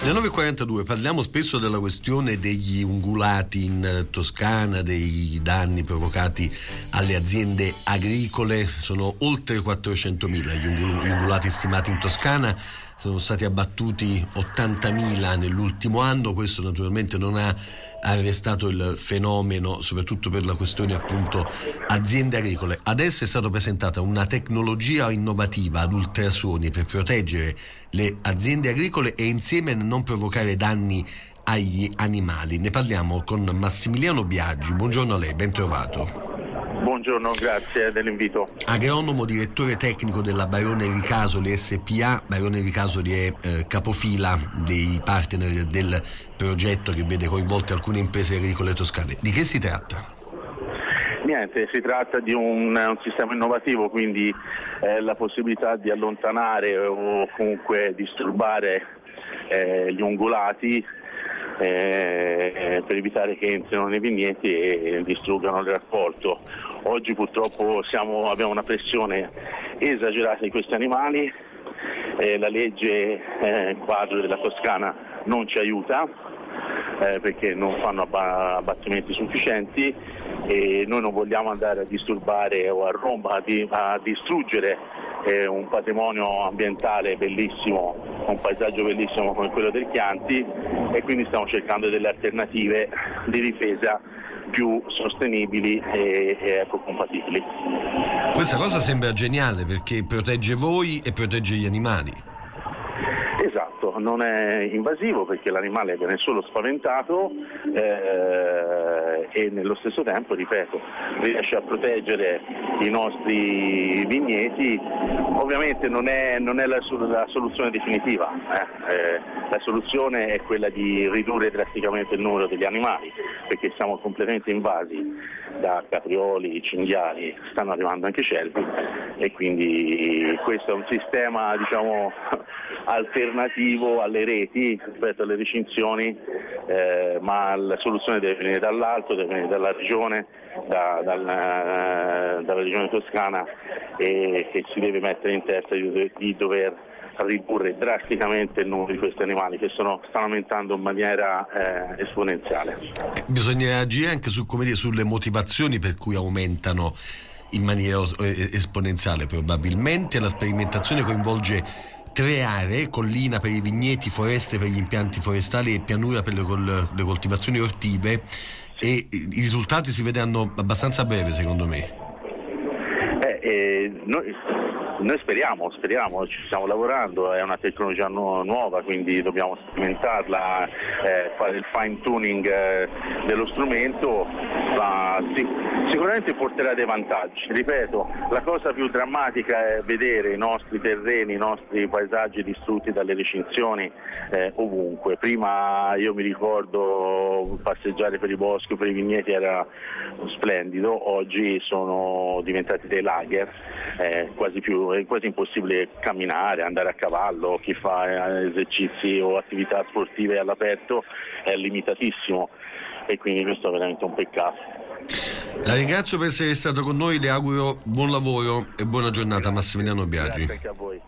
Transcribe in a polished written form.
Alle 9.42 parliamo spesso della questione degli ungulati in Toscana, dei danni provocati alle aziende agricole. Sono oltre 400.000 gli ungulati stimati in Toscana, sono stati abbattuti 80.000 nell'ultimo anno. Questo naturalmente non ha arrestato il fenomeno, soprattutto per la questione appunto aziende agricole. Adesso è stata presentata una tecnologia innovativa ad ultrasuoni per proteggere le aziende agricole e insieme non provocare danni agli animali. Ne parliamo con Massimiliano Biaggi. Buongiorno a lei, ben trovato. Buongiorno, grazie dell'invito. Agronomo, direttore tecnico della Barone Ricasoli SPA. Barone Ricasoli è capofila dei partner del progetto che vede coinvolte alcune imprese agricole toscane. Di che si tratta? Niente, si tratta di un sistema innovativo, quindi la possibilità di allontanare o comunque disturbare gli ungulati per evitare che entrino nei vigneti e distruggano il raccolto. Oggi purtroppo abbiamo una pressione esagerata di questi animali, la legge quadro della Toscana non ci aiuta perché non fanno abbattimenti sufficienti e noi non vogliamo andare a disturbare o a distruggere un patrimonio ambientale bellissimo, un paesaggio bellissimo come quello del Chianti, e quindi stiamo cercando delle alternative di difesa più sostenibili e ecocompatibili. Questa cosa sembra geniale perché protegge voi e protegge gli animali. Esatto, non è invasivo perché l'animale viene solo spaventato e nello stesso tempo, ripeto, riesce a proteggere i nostri vigneti. Ovviamente non è la soluzione definitiva, la soluzione è quella di ridurre drasticamente il numero degli animali perché siamo completamente invasi da caprioli, cinghiali, stanno arrivando anche cervi e quindi questo è un sistema alternativo alle reti rispetto alle recinzioni, ma la soluzione deve venire dall'alto, deve venire dalla regione, dalla regione toscana, e che si deve mettere in testa di dover ridurre drasticamente il numero di questi animali che stanno aumentando in maniera esponenziale. Bisogna agire anche sulle motivazioni per cui aumentano in maniera esponenziale. Probabilmente la sperimentazione coinvolge 3 aree: collina per i vigneti, foreste per gli impianti forestali e pianura per le coltivazioni ortive, e i risultati si vedranno abbastanza a breve, secondo me. Noi speriamo, ci stiamo lavorando, è una tecnologia nuova, quindi dobbiamo sperimentarla, fare il fine tuning dello strumento, ma sicuramente porterà dei vantaggi. Ripeto, la cosa più drammatica è vedere i nostri terreni, i nostri paesaggi distrutti dalle recinzioni ovunque. Prima io mi ricordo passeggiare per i boschi, per i vigneti era splendido, oggi sono diventati dei lager, è quasi impossibile camminare, andare a cavallo, chi fa esercizi o attività sportive all'aperto è limitatissimo e quindi questo è veramente un peccato. La ringrazio per essere stato con noi, le auguro buon lavoro e buona giornata. Massimiliano Biaggi. Grazie anche a voi.